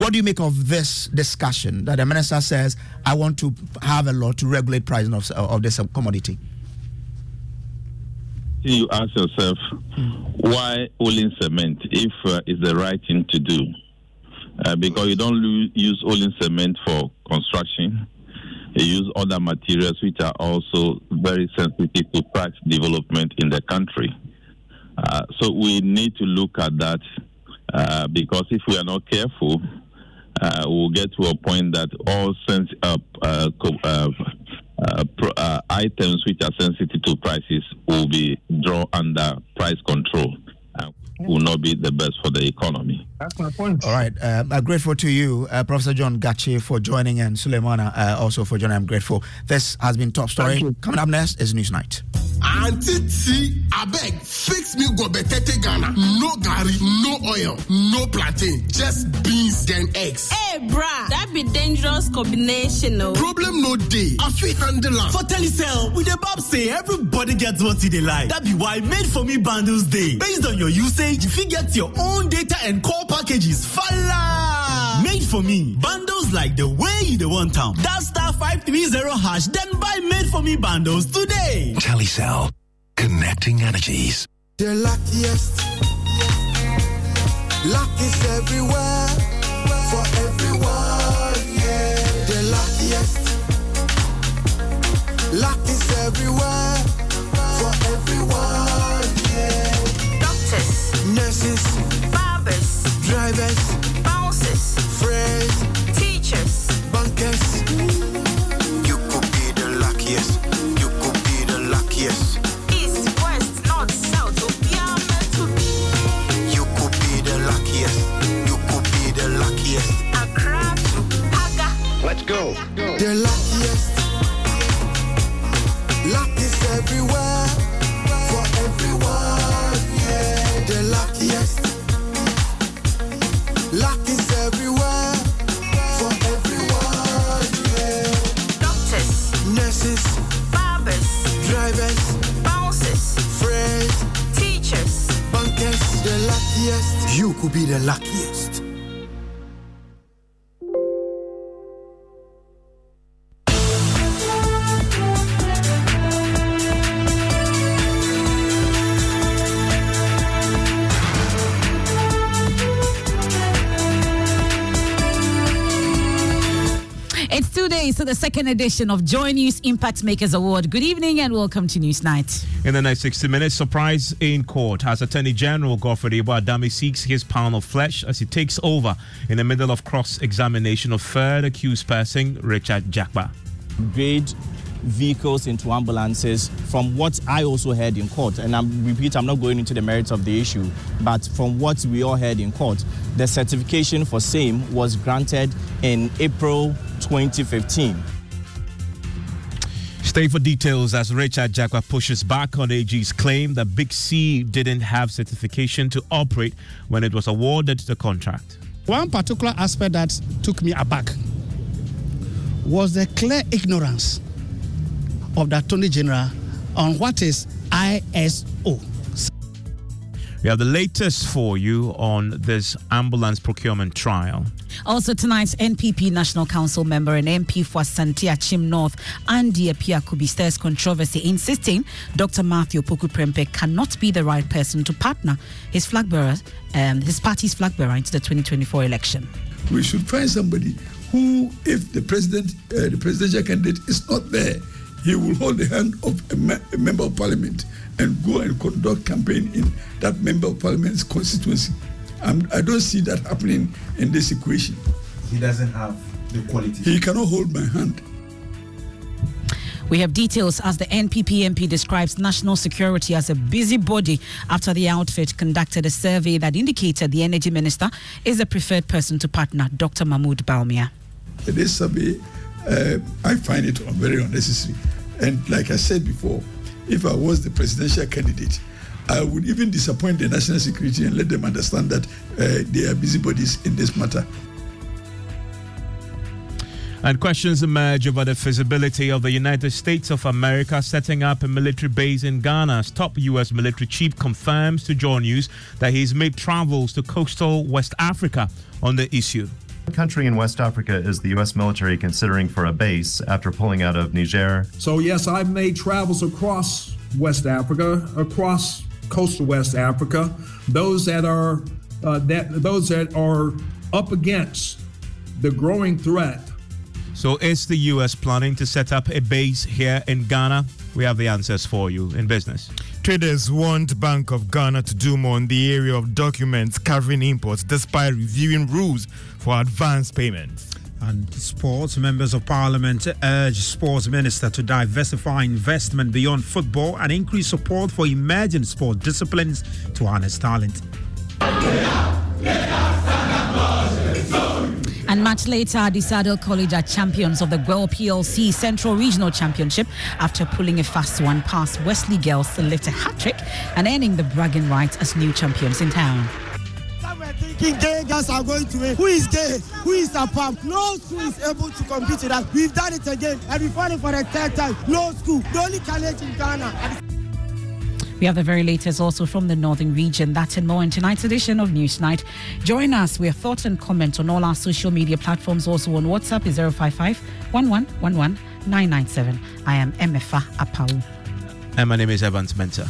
What do you make of this discussion that the minister says, I want to have a law to regulate pricing of this commodity? You ask yourself, why Olin cement if it's the right thing to do? Because you don't use Olin cement for construction. You use other materials which are also very sensitive to price development in the country. So we need to look at that because if we are not careful, we'll get to a point that all items which are sensitive to prices will be drawn under price control and will not be the best for the economy. That's my point. All right. I'm grateful to you, Professor John Gachi, for joining, and Suleimana also for joining. I'm grateful. This has been Top Story. Coming up next is Newsnight. Auntie T, I beg, fix me go betete Ghana. No gari, no oil, no plantain, just beans and eggs. Hey, brah, that be dangerous combination, no? Problem no day. I feel handle am. For Telecel, with the Bob say everybody gets what they like. That be why Made For Me bundles day. Based on your usage, you get your own data and call packages. Fala! Made For Me bundles like the way you want them. That *530# then buy Made For Me bundles today. Telecel, connecting energies. The luckiest. Luck is everywhere for everyone. Yeah, the luckiest. Luck is everywhere for everyone. Yeah. Doctors, Nurses, barbers, drivers, bouncers, friends, teachers, bankers. You could be the luckiest. You could be the luckiest. east, west, north, south, Obiama to be. You could be the luckiest. You could be the luckiest. Accra to Paga. Let's go. The luckiest. Luck is everywhere for everyone. Yeah, the luckiest. Luck is everywhere for everyone. Yeah. Doctors, Nurses, barbers, drivers, bouncers, friends, teachers. bankers. The luckiest. You could be the luckiest. It's 2 days to the second edition of Joy News Impact Makers Award. Good evening and welcome to Newsnight. In the next 60 minutes, surprise in court as Attorney General Godfred Ibu-Adame seeks his pound of flesh as he takes over in the middle of cross-examination of third accused person, Richard Jakpa. Grade vehicles into ambulances from what I also heard in court, and I'm not going into the merits of the issue, but from what we all heard in court, the certification for same was granted in April 2015. Stay for details as Richard Jakpa pushes back on AG's claim that Big C didn't have certification to operate when it was awarded the contract. One particular aspect that took me aback was the clear ignorance of the Attorney General on what is ISO. We have the latest for you on this ambulance procurement trial. Also tonight's NPP National Council member and MP for Asante Achim North, Andy Apiakubi, stirs controversy, insisting Dr. Matthew Opoku Prempeh cannot be the right person to partner his his party's flag bearer into the 2024 election. We should find somebody who, if the presidential candidate is not there, he will hold the hand of a member of parliament and go and conduct campaign in that member of parliament's constituency. I don't see that happening in this equation. He doesn't have the quality. He cannot hold my hand. We have details as the NPP MP describes national security as a busybody after the outfit conducted a survey that indicated the energy minister is the preferred person to partner Dr. Mahmoud Bawumia. This survey, I find it very unnecessary. And like I said before, if I was the presidential candidate, I would even disappoint the national security and let them understand that they are busybodies in this matter. And questions emerge over the feasibility of the United States of America setting up a military base in Ghana. Top U.S. military chief confirms to Joy News that he's made travels to coastal West Africa on the issue. What country in West Africa is the U.S. military considering for a base after pulling out of Niger? So yes, I've made travels across West Africa, across coastal West Africa. Those that are up against the growing threat. So is the U.S. planning to set up a base here in Ghana? We have the answers for you in business. Traders want Bank of Ghana to do more in the area of documents covering imports despite reviewing rules for advance payments. And sports, members of parliament urge sports minister to diversify investment beyond football and increase support for emerging sport disciplines to harness talent. And much later, Adisado College are champions of the Gwel PLC Central Regional Championship after pulling a fast one past Wesley Girls to lift a hat-trick and earning the bragging rights as new champions in town. Thinking gay girls are going to win. Who is gay? Who is a pump? No school is able to compete with us. We've done it again and we've done it for the third time. No school. The only college in Ghana. We have the very latest also from the northern region. That and more in tonight's edition of Newsnight. Join us. We have thoughts and comments on all our social media platforms. Also on WhatsApp is 055 1111 997. I am Emefa Apau. And my name is Evans Mensah.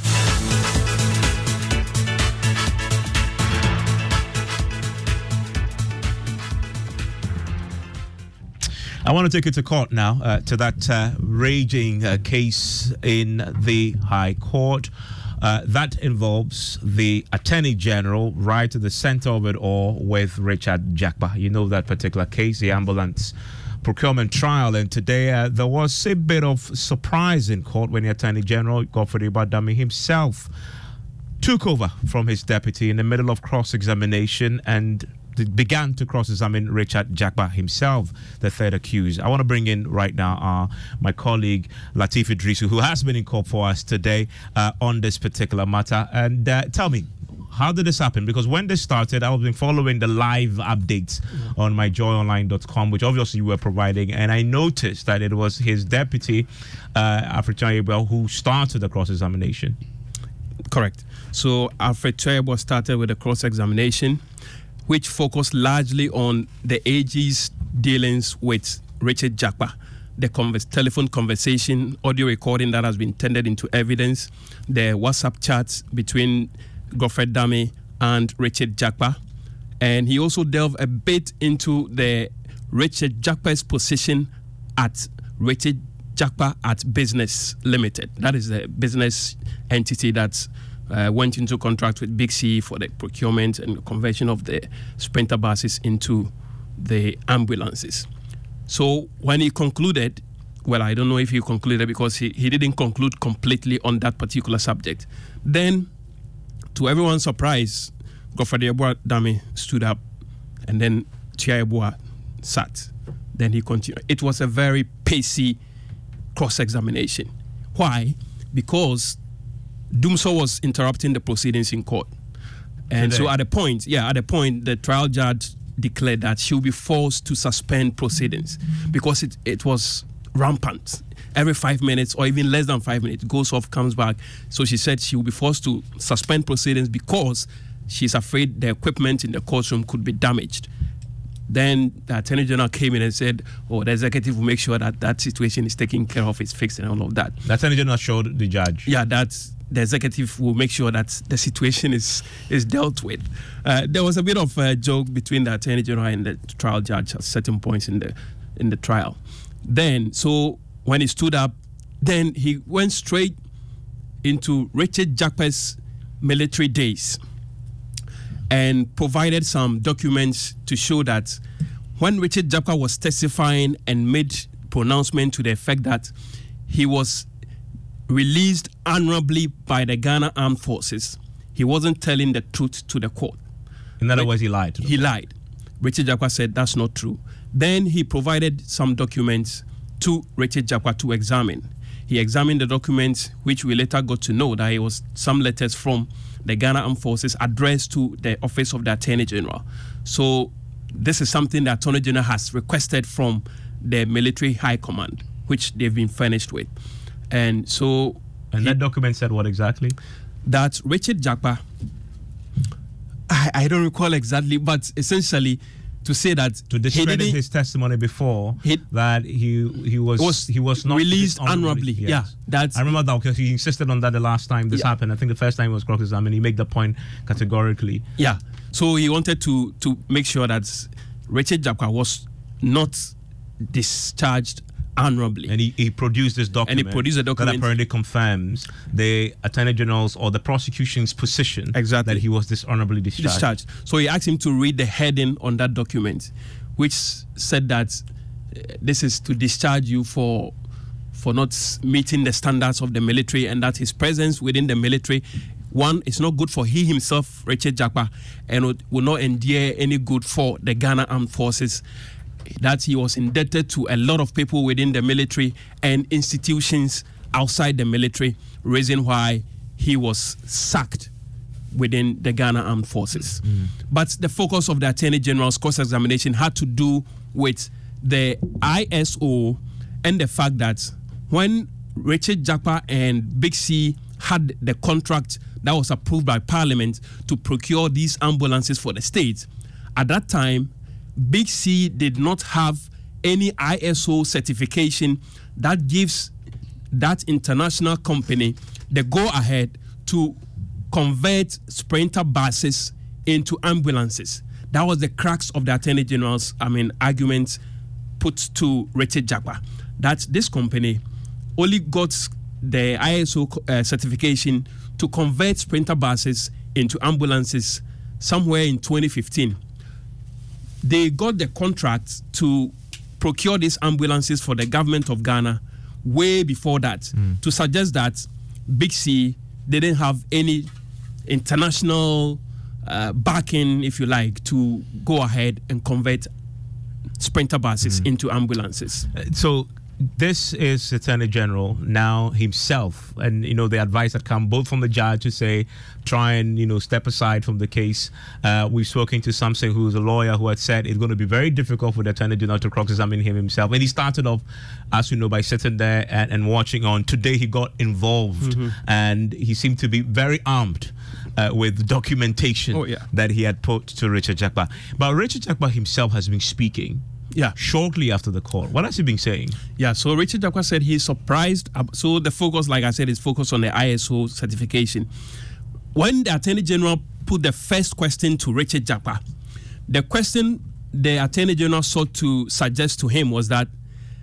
I want to take you to court now, to that raging case in the High Court. That involves the Attorney General right at the center of it all with Richard Jakpa. You know that particular case, the ambulance procurement trial. And today there was a bit of surprise in court when the Attorney General, Godfrey Obadami himself, took over from his deputy in the middle of cross-examination and began to cross-examine Richard Jakpa himself, the third accused. I want to bring in right now my colleague Latif Idrisu, who has been in court for us today on this particular matter. And tell me, how did this happen? Because when this started, I've been following the live updates on myjoyonline.com, which obviously you were providing, and I noticed that it was his deputy, Alfred Chayebwa, who started the cross-examination. Correct. So Alfred Chayebwa started with the cross-examination, which focused largely on the AG's dealings with Richard Jakpa, the telephone conversation, audio recording that has been tendered into evidence, the WhatsApp chats between Godfrey Dame and Richard Jakpa. And he also delved a bit into the Richard Jakpa's position at Richard Jakpa at Business Limited. That is the business entity that went into contract with Big C for the procurement and conversion of the Sprinter buses into the ambulances. So when he concluded, well, I don't know if he concluded because he didn't conclude completely on that particular subject. Then, to everyone's surprise, Godfrey Dame stood up and then Chayebwa sat. Then he continued. It was a very pacey cross-examination. Why? Because Dumso was interrupting the proceedings in court. And today. So at a point, the trial judge declared that she will be forced to suspend proceedings because it was rampant. Every 5 minutes or even less than 5 minutes, goes off, comes back. So she said she will be forced to suspend proceedings because she's afraid the equipment in the courtroom could be damaged. Then the Attorney General came in and said, the executive will make sure that that situation is taken care of, it's fixed and all of that. The Attorney General showed the judge. Yeah, that's the executive will make sure that the situation is dealt with. There was a bit of a joke between the Attorney General and the trial judge at certain points in the trial. Then, so when he stood up, then he went straight into Richard Jakpa's military days and provided some documents to show that when Richard Jakpa was testifying and made pronouncement to the effect that he was released honorably by the Ghana Armed Forces, he wasn't telling the truth to the court. In other words, he lied. He lied. Richard Jakpa said that's not true. Then he provided some documents to Richard Jakpa to examine. He examined the documents, which we later got to know that it was some letters from the Ghana Armed Forces addressed to the Office of the Attorney General. So this is something the Attorney General has requested from the Military High Command, which they've been furnished with. And so... And that document said what exactly? That Richard Jakpa, I don't recall exactly, but essentially to say that to discredit his testimony before that he was not released honorably. Yes. Yeah, that's. I remember that because he insisted on that the last time this happened. I think the first time was cross-examined. He made the point categorically. Yeah, so he wanted to make sure that Richard Jakwa was not discharged honorably. And he produced this document. And he produced a document that apparently confirms the Attorney General's or the prosecution's position that he was dishonorably discharged. So he asked him to read the heading on that document, which said that this is to discharge you for not meeting the standards of the military, and that his presence within the military, one, it's not good for he himself, Richard Jakwa, and will not endear any good for the Ghana Armed Forces. That he was indebted to a lot of people within the military and institutions outside the military, reason why he was sacked within the Ghana Armed Forces. But the focus of the Attorney General's cross-examination had to do with the ISO and the fact that when Richard Jakwa and Big C had the contract that was approved by Parliament to procure these ambulances for the state, at that time, Big C did not have any ISO certification that gives that international company the go-ahead to convert Sprinter buses into ambulances. That was the crux of the Attorney General's argument put to Richard Jakwa, that this company only got the ISO certification to convert Sprinter buses into ambulances somewhere in 2015. They got the contract to procure these ambulances for the government of Ghana way before that, to suggest that Big C didn't have any international backing, if you like, to go ahead and convert Sprinter buses into ambulances. So this is Attorney General now himself, and the advice that come both from the judge to say try and step aside from the case. We've spoken to Samson, who's a lawyer, who had said it's going to be very difficult for the Attorney General to cross-examine him himself. And he started off, as you know, by sitting there and watching on. Today he got involved, and he seemed to be very armed with documentation that he had put to Richard Jakwa. But Richard Jakwa himself has been speaking. Yeah. Shortly after the call. What has he been saying? Yeah, so Richard Jakwa said he's surprised. So the focus, like I said, is focused on the ISO certification. When the Attorney General put the first question to Richard Jakwa, the question the Attorney General sought to suggest to him was that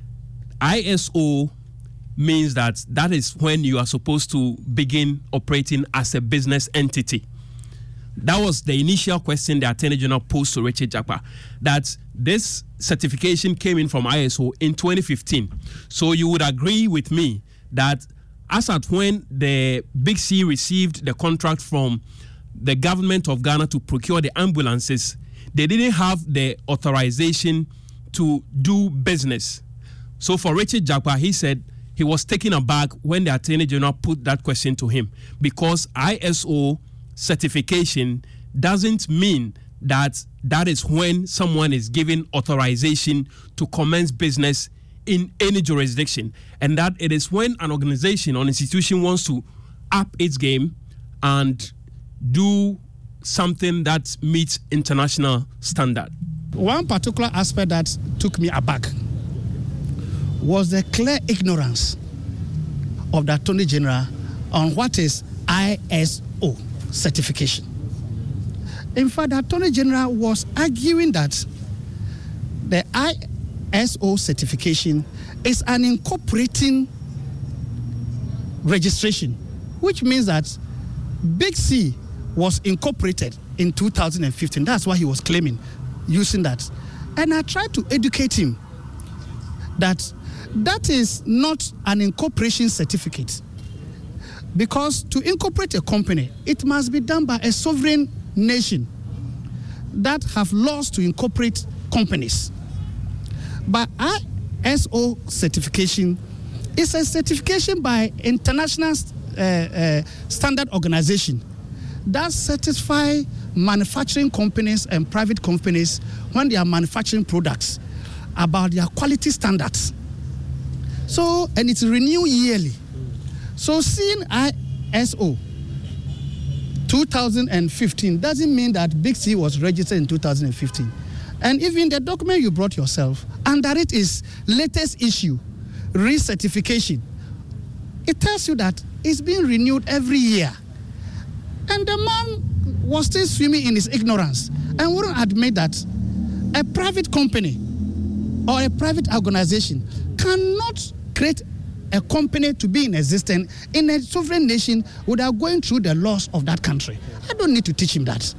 ISO means that is when you are supposed to begin operating as a business entity. That was the initial question the Attorney General posed to Richard Jakwa, that this certification came in from ISO in 2015. So you would agree with me that as at when the Big C received the contract from the government of Ghana to procure the ambulances, they didn't have the authorization to do business. So for Richard Jakwa, he said he was taken aback when the Attorney General put that question to him, because ISO certification doesn't mean that is when someone is given authorization to commence business in any jurisdiction, and that it is when an organization or institution wants to up its game and do something that meets international standard. One particular aspect that took me aback was the clear ignorance of the Attorney General on what is ISO certification. In fact, the Attorney General was arguing that the ISO certification is an incorporating registration, which means that Big C was incorporated in 2015. That's why he was claiming, using that. And I tried to educate him that is not an incorporation certificate. Because to incorporate a company, it must be done by a sovereign nation that have laws to incorporate companies. But ISO certification is a certification by international standard organization that satisfy manufacturing companies and private companies when they are manufacturing products about their quality standards. So, and it's renewed yearly. So seeing ISO 2015 doesn't mean that Big C was registered in 2015. And even the document you brought yourself, under it is latest issue, recertification. It tells you that it's being renewed every year. And the man was still swimming in his ignorance and wouldn't admit that a private company or a private organization cannot create a company to be in existence in a sovereign nation without going through the laws of that country. I don't need to teach him that.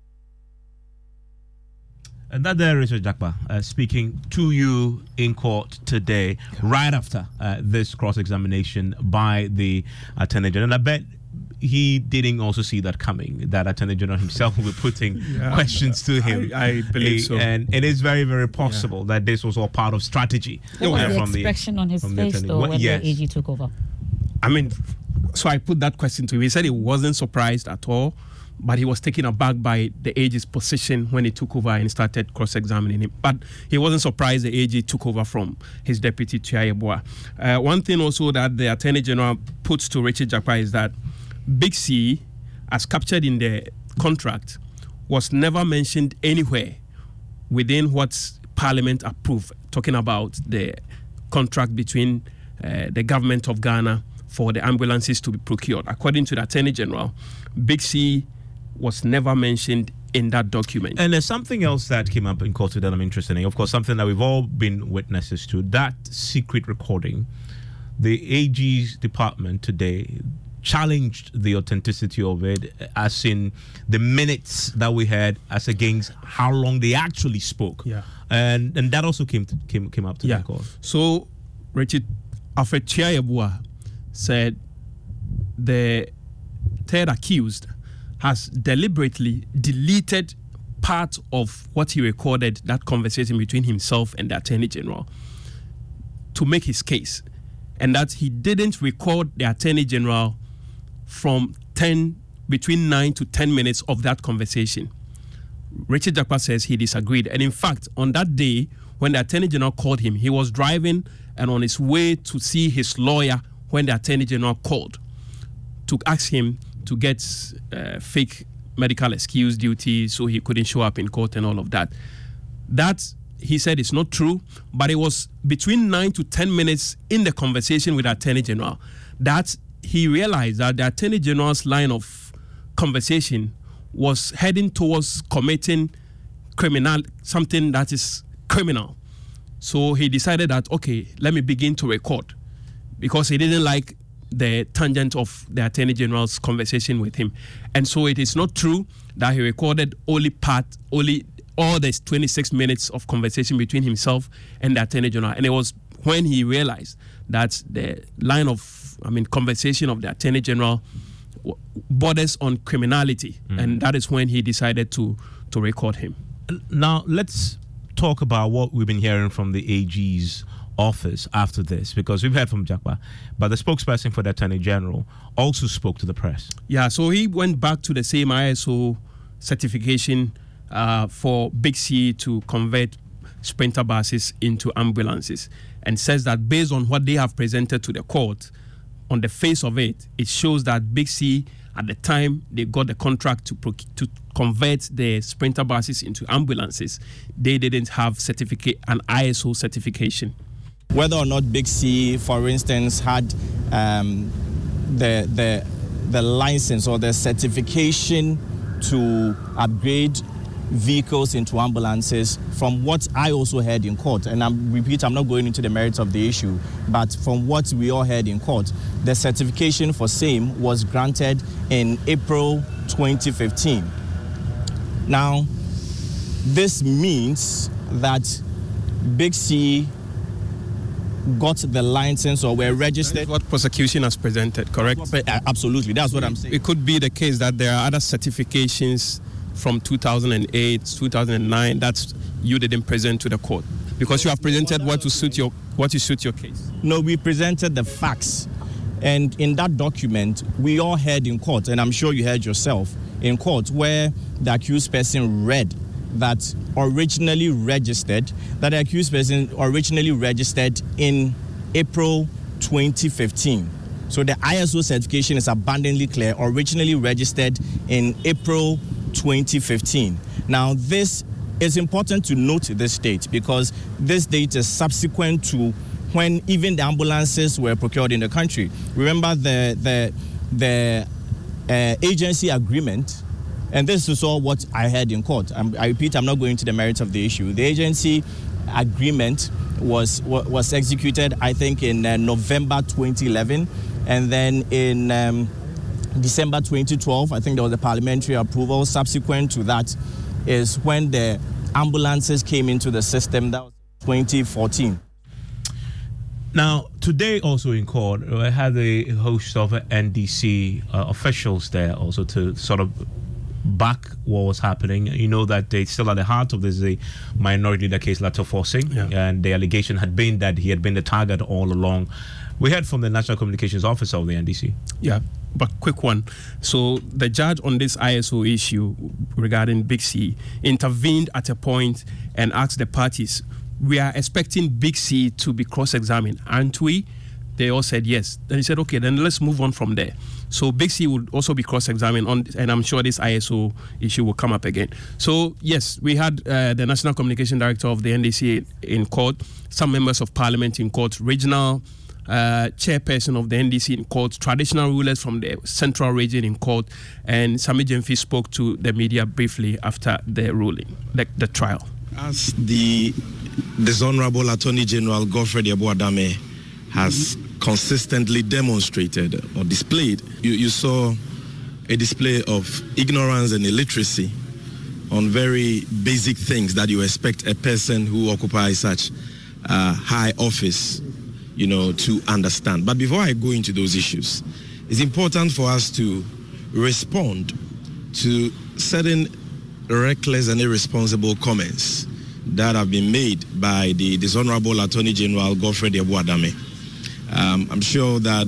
And that there is Richard Jakpa speaking to you in court today, right after this cross-examination by the Attorney General. And I bet he didn't also see that coming, that Attorney General himself will be putting questions to him. I believe so. And it is very, very possible that this was all part of strategy. What was the expression on his face, though, when the AG took over? I mean, so I put that question to him. He said he wasn't surprised at all, but he was taken aback by the AG's position when he took over and started cross-examining him. But he wasn't surprised the AG took over from his deputy, Tuah Yeboah. One thing also that the Attorney General puts to Richard Jakpa is that Big C, as captured in the contract, was never mentioned anywhere within what Parliament approved, talking about the contract between the government of Ghana for the ambulances to be procured. According to the Attorney General, Big C was never mentioned in that document. And there's something else that came up in court that I'm interested in. Of course, something that we've all been witnesses to, that secret recording. The AG's department today challenged the authenticity of it, as in the minutes that we had, as against how long they actually spoke. Yeah. And that also came up to the court. So Richard Alfred Tuah Yeboah said the third accused has deliberately deleted part of what he recorded, that conversation between himself and the Attorney General, to make his case, and that he didn't record the Attorney General from between 9 to 10 minutes of that conversation. Richard Jakpa says he disagreed, and in fact, on that day when the Attorney General called him, he was driving and on his way to see his lawyer when the Attorney General called to ask him to get fake medical excuse duty so he couldn't show up in court and all of that. That, he said, is not true, but it was between 9 to 10 minutes in the conversation with the Attorney General that he realized that the Attorney General's line of conversation was heading towards committing something that is criminal. So he decided that, okay, let me begin to record, because he didn't like the tangent of the Attorney General's conversation with him. And so it is not true that he recorded all the 26 minutes of conversation between himself and the Attorney General. And it was when he realized that the line of conversation of the Attorney General borders on criminality, and that is when he decided to record him. Now let's talk about what we've been hearing from the AG's office after this, because we've heard from Jakpa, but the spokesperson for the Attorney General also spoke to the press. Yeah, so he went back to the same ISO certification for Big C to convert sprinter buses into ambulances, and says that based on what they have presented to the court, on the face of it, it shows that Big C, at the time they got the contract to convert the sprinter buses into ambulances, they didn't have an ISO certification. Whether or not Big C, for instance, had the license or the certification to upgrade vehicles into ambulances, from what I also heard in court, and I'm not going into the merits of the issue, but from what we all heard in court, the certification for same was granted in April 2015. Now, this means that Big C got the license or were registered. That is what prosecution has presented, correct? Absolutely, that's what I'm saying. It could be the case that there are other certifications from 2008, 2009 that you didn't present to the court, because you have presented what to suit your case. No, we presented the facts, and in that document we all heard in court, and I'm sure you heard yourself in court, where the accused person read that the accused person originally registered in April 2015. So the ISO certification is abundantly clear, originally registered in April 2015. Now, this It's important to note this date because this date is subsequent to when even the ambulances were procured in the country. Remember the agency agreement, and this is all what I heard in court. I repeat, I'm not going to the merits of the issue. The agency agreement was executed, I think, in November 2011, and then in December 2012, I think there was a parliamentary approval. Subsequent to that is when the ambulances came into the system. That was 2014. Now, today also in court, I had a host of NDC officials there also to sort of back what was happening. You know that they still at the heart of this is a minority leader case, Lato Forcing, and the allegation had been that he had been the target all along. We heard from the National Communications Officer of the NDC. Yeah, but quick one. So the judge on this ISO issue regarding Big C intervened at a point and asked the parties, we are expecting Big C to be cross-examined, aren't we? They all said yes. Then he said, okay, then let's move on from there. So Big C would also be cross-examined on, and I'm sure this ISO issue will come up again. So yes, we had the National Communication Director of the NDC in court, some members of Parliament in court, regional chairperson of the NDC in court, traditional rulers from the central region in court, and Sammy Gyamfi spoke to the media briefly after the ruling, the trial. As the Honorable Attorney General Godfred Yeboah Dame has consistently demonstrated or displayed, you saw a display of ignorance and illiteracy on very basic things that you expect a person who occupies such high office, to understand. But before I go into those issues, it's important for us to respond to certain reckless and irresponsible comments that have been made by the Dishonorable Attorney General Godfred Yeboah Dame. I'm sure that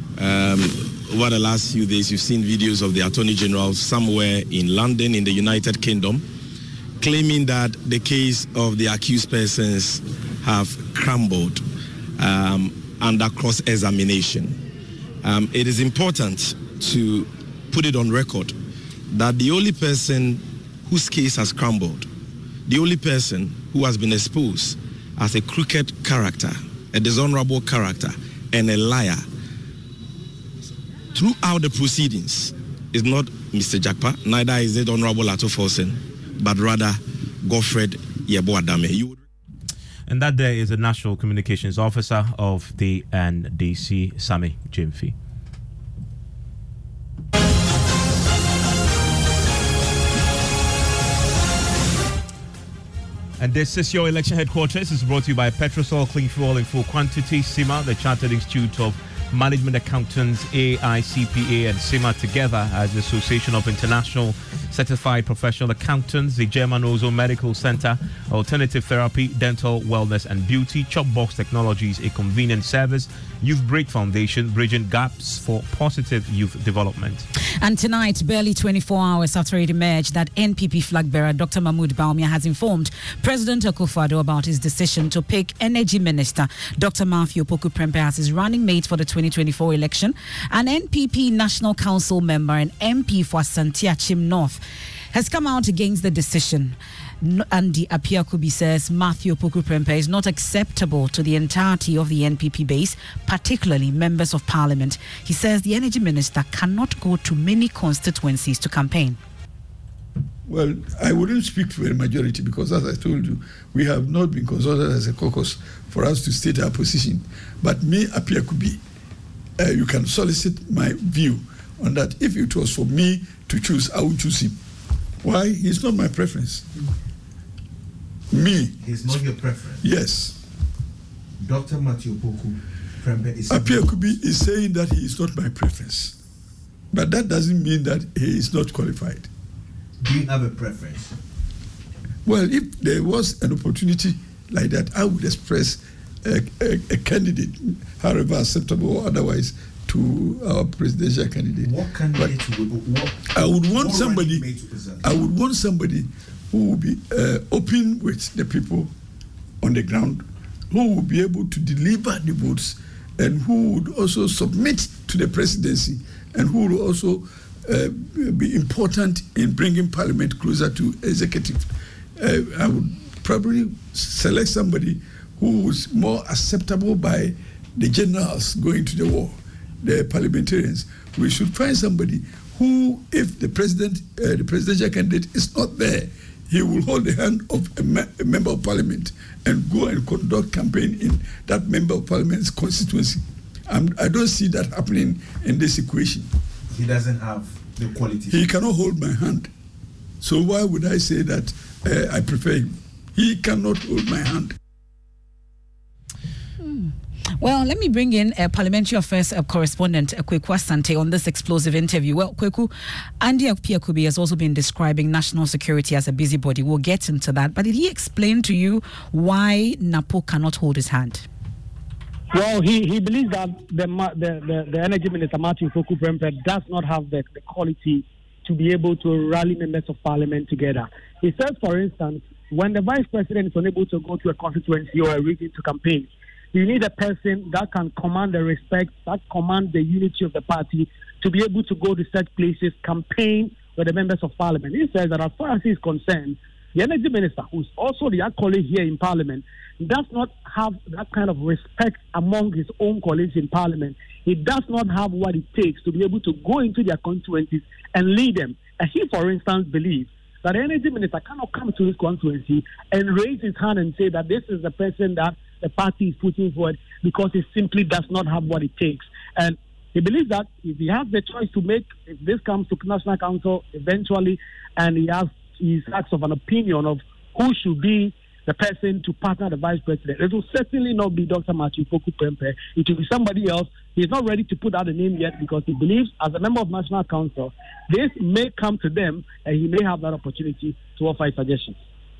over the last few days you've seen videos of the Attorney General somewhere in London in the United Kingdom claiming that the case of the accused persons have crumbled under cross-examination. It is important to put it on record that the only person whose case has crumbled, the only person who has been exposed as a crooked character, a dishonorable character, and a liar throughout the proceedings is not Mr. Jakpa, neither is it Honorable Lato Forcing, but rather Godfred Yeboah Dame. And that there is the National Communications Officer of the NDC, Sammy Gyamfi. And this is your election headquarters. It's brought to you by Petrosol Clean Fuel in Full Quantity, CIMA, the Chartered Institute of Management Accountants, AICPA, and CIMA together as the Association of International Certified Professional Accountants, the German Ozo Medical Center, Alternative Therapy, Dental Wellness and Beauty, Chopbox Technologies, a convenient service, Youth Break Foundation, bridging gaps for positive youth development. And tonight, barely 24 hours after it emerged that NPP flag bearer Dr. Mahmoud Bawumia has informed President Akufo-Addo about his decision to pick Energy Minister Dr. Matthew Opoku Prempeh as his running mate for the 2024 election. An NPP National Council member and MP for Asante Achim North has come out against the decision. Andy Appiah-Kubi says Matthew Opoku Prempeh is not acceptable to the entirety of the NPP base, particularly members of parliament. He says the energy minister cannot go to many constituencies to campaign. Well, I wouldn't speak for a majority because, as I told you, we have not been consulted as a caucus for us to state our position. But me, Appiah-Kubi, you can solicit my view on that. If it was for me to choose, I would choose him. Why? He's not my preference. Me. He's not your preference? Yes. Dr. Matthew Opoku Prempeh is... Appiah-Kubi is saying that he is not my preference. But that doesn't mean that he is not qualified. Do you have a preference? Well, if there was an opportunity like that, I would express a candidate, however acceptable or otherwise, to our presidential candidate. What candidate I would want somebody who will be open with the people on the ground, who will be able to deliver the votes, and who would also submit to the presidency, and who will also be important in bringing parliament closer to executive I would probably select somebody who is more acceptable by the generals going to the war, the parliamentarians. We should find somebody who, if the presidential candidate is not there, he will hold the hand of a member of parliament and go and conduct campaign in that member of parliament's constituency. I don't see that happening in this equation. He doesn't have the quality. He cannot hold my hand. So why would I say that I prefer him? He cannot hold my hand. Well, let me bring in Parliamentary Affairs correspondent Kweku Asante on this explosive interview. Well, Kweku, Andy Appiah-Kubi has also been describing national security as a busybody. We'll get into that. But did he explain to you why NAPO cannot hold his hand? Well, he believes that the Energy Minister, Matthew Poku Prempeh, does not have the quality to be able to rally members of parliament together. He says, for instance, when the vice president is unable to go to a constituency or a region to campaign, you need a person that can command the respect, that command the unity of the party to be able to go to such places, campaign with the members of parliament. He says that as far as he is concerned, the energy minister, who's also the colleague here in parliament, does not have that kind of respect among his own colleagues in parliament. He does not have what it takes to be able to go into their constituencies and lead them. And he, for instance, believes that the energy minister cannot come to his constituency and raise his hand and say that this is the person that the party is putting forward, because he simply does not have what it takes. And he believes that if he has the choice to make, if this comes to National Council eventually, and he asks of an opinion of who should be the person to partner the vice president, it will certainly not be Dr. Matthew Poku Prempeh. It will be somebody else. He's not ready to put out a name yet, because he believes, as a member of National Council, this may come to them and he may have that opportunity to offer his suggestions.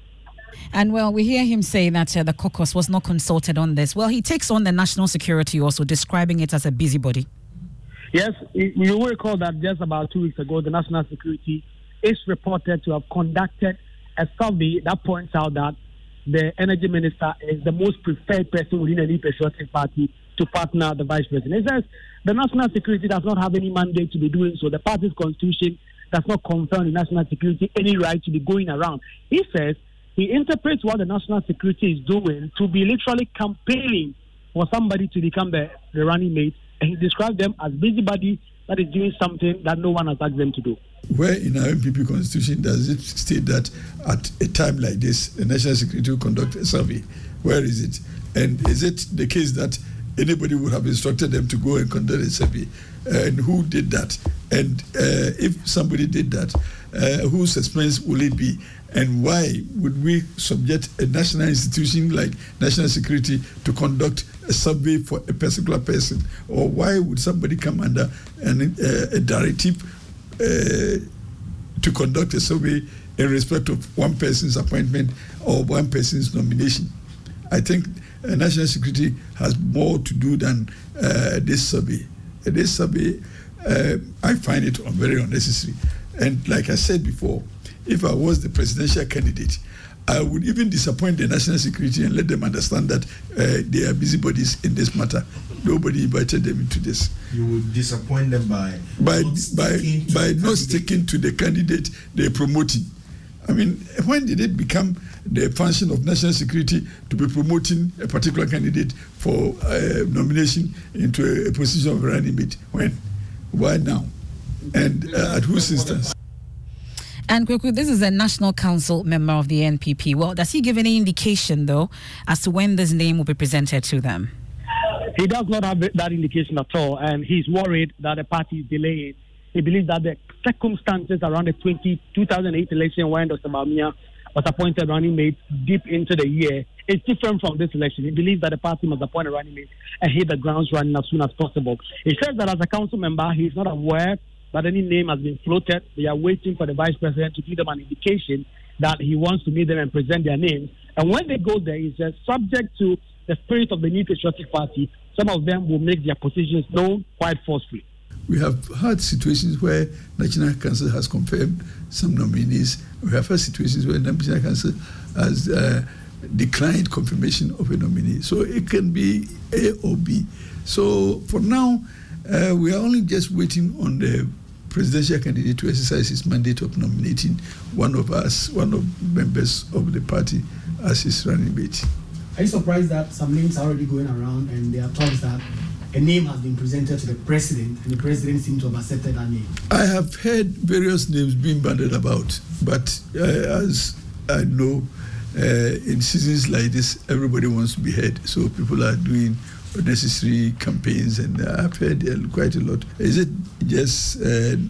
And well, we hear him say that the caucus was not consulted on this. Well, he takes on the national security also, describing it as a busybody. Yes, you will recall that just about 2 weeks ago, the national security is reported to have conducted a survey that points out that the energy minister is the most preferred person within any patriotic party to partner the vice president. It says the national security does not have any mandate to be doing so. The party's constitution does not confer the national security any right to be going around. He says he interprets what the national security is doing to be literally campaigning for somebody to become the running mate, and he describes them as busybody that is doing something that no one has asked them to do. Where in our MPP constitution does it state that at a time like this, the national security will conduct a survey? Where is it? And is it the case that anybody would have instructed them to go and conduct a survey? And who did that? And if somebody did that, whose expense will it be? And why would we subject a national institution like national security to conduct a survey for a particular person? Or why would somebody come under a directive to conduct a survey in respect of one person's appointment or one person's nomination? I think national security has more to do than this survey. This survey, I find it very unnecessary. And like I said before, if I was the presidential candidate, I would even disappoint the national security and let them understand that they are busybodies in this matter. Nobody invited them into this. You would disappoint them by not sticking to the candidate they're promoting. I mean, when did it become the function of national security to be promoting a particular candidate for nomination into a position of running mate? When? Why now? And at whose instance? And Kweku, this is a National Council member of the NPP. Well, does he give any indication, though, as to when this name will be presented to them? He does not have that indication at all, and he's worried that the party is delaying. He believes that the circumstances around the 2008 election, when Dr. Bawumia was appointed running mate deep into the year, is different from this election. He believes that the party must appoint a running mate and hit the grounds running as soon as possible. He says that as a council member, he is not aware that any name has been floated. They are waiting for the vice president to give them an indication that he wants to meet them and present their names. And when they go there, he says, subject to the spirit of the new patriotic party, some of them will make their positions known quite forcefully. We have had situations where National Council has confirmed some nominees. We have had situations where National Council has declined confirmation of a nominee. So it can be A or B. So for now, we are only just waiting on the presidential candidate to exercise his mandate of nominating one of members of the party as his running mate. Are you surprised that some names are already going around and there are talks that a name has been presented to the president and the president seems to have accepted that name? I have heard various names being bandied about, but as I know, in seasons like this, everybody wants to be heard. So people are doing necessary campaigns, and I've heard quite a lot. Is it just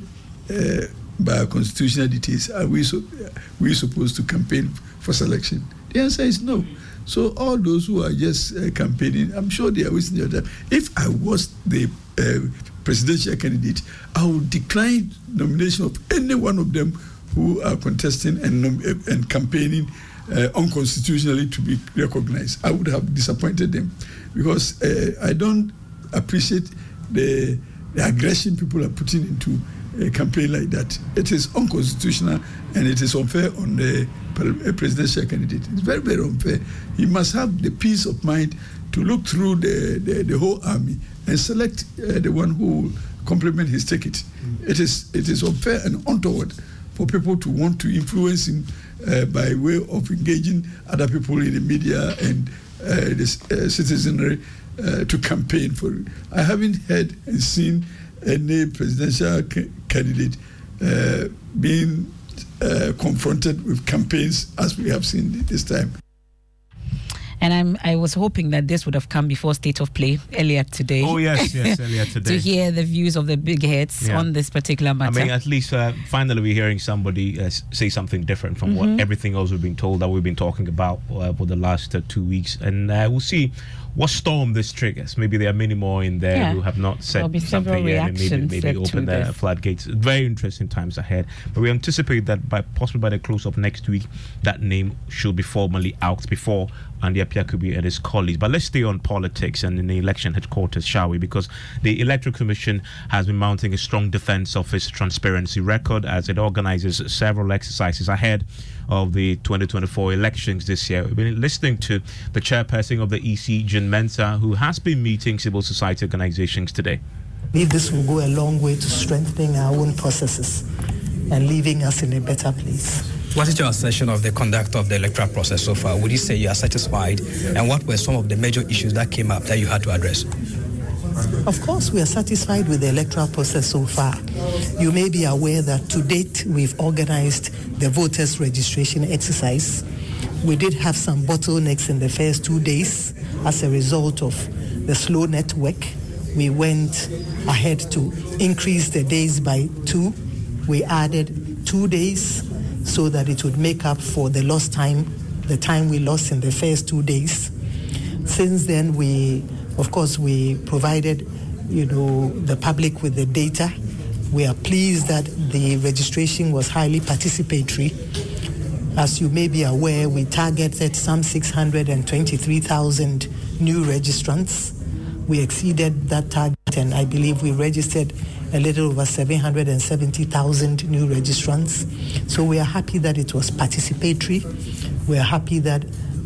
by constitutional details? Are we supposed to campaign for selection? The answer is no. So all those who are just campaigning, I'm sure they are wasting their time. If I was the presidential candidate, I would decline nomination of any one of them who are contesting and campaigning unconstitutionally to be recognized. I would have disappointed them because I don't appreciate the aggression people are putting into a campaign like that. It is unconstitutional and it is unfair on the presidential candidate. It's very, very unfair. He must have the peace of mind to look through the whole army and select the one who will complement his ticket. It is unfair and untoward for people to want to influence him by way of engaging other people in the media and the citizenry to campaign for it. I haven't heard and seen any presidential candidate being confronted with campaigns as we have seen this time. And I was hoping that this would have come before State of Play earlier today. Oh, yes, earlier today. To hear the views of the big heads on this particular matter. I mean, at least finally we're hearing somebody say something different from what everything else we've been told that we've been talking about for the last 2 weeks. And we'll see what storm this triggers. Maybe there are many more in there who have not said something yet and maybe open the floodgates. Very interesting times ahead. But we anticipate that possibly by the close of next week, that name should be formally out before Andy Appiah-Kubi and his colleagues. But let's stay on politics and in the election headquarters, shall we? Because the Electoral Commission has been mounting a strong defense of its transparency record as it organizes several exercises ahead of the 2024 elections this year. We've been listening to the chairperson of the EC, Jean Mensa, who has been meeting civil society organizations today. I believe this will go a long way to strengthening our own processes and leaving us in a better place. What is your assessment of the conduct of the electoral process so far? Would you say you are satisfied? And what were some of the major issues that came up that you had to address? Of course, we are satisfied with the electoral process so far. You may be aware that to date, we've organized the voters' registration exercise. We did have some bottlenecks in the first 2 days as a result of the slow network. We went ahead to increase the days by 2. We added 2 days so that it would make up for the lost time, the time we lost in the first 2 days. Since then, we provided, the public with the data. We are pleased that the registration was highly participatory. As you may be aware, we targeted some 623,000 new registrants. We exceeded that target, and I believe we registered a little over 770,000 new registrants. So we are happy that it was participatory. We are happy that,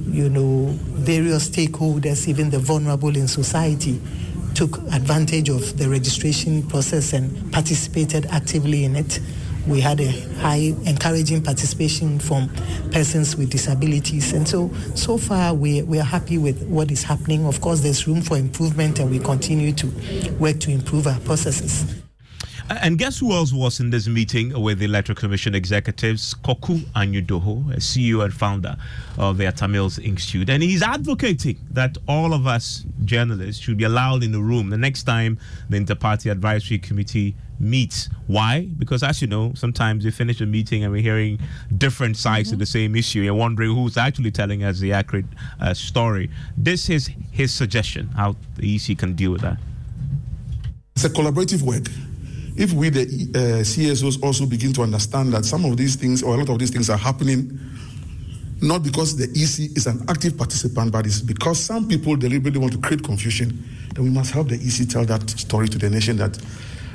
various stakeholders, even the vulnerable in society, took advantage of the registration process and participated actively in it. We had a high encouraging participation from persons with disabilities. And so far we are happy with what is happening. Of course, there's room for improvement and we continue to work to improve our processes. And guess who else was in this meeting with the Electoral Commission executives? Koku Anyudoho, CEO and founder of the Tamils Institute. And he's advocating that all of us journalists should be allowed in the room the next time the Inter-Party Advisory Committee meets. Why? Because as you know, sometimes we finish a meeting and we're hearing different sides of the same issue. You're wondering who's actually telling us the accurate story. This is his suggestion, how the EC can deal with that. It's a collaborative work. If we, the CSOs, also begin to understand that some of these things, or a lot of these things are happening, not because the EC is an active participant, but it's because some people deliberately want to create confusion, then we must help the EC tell that story to the nation that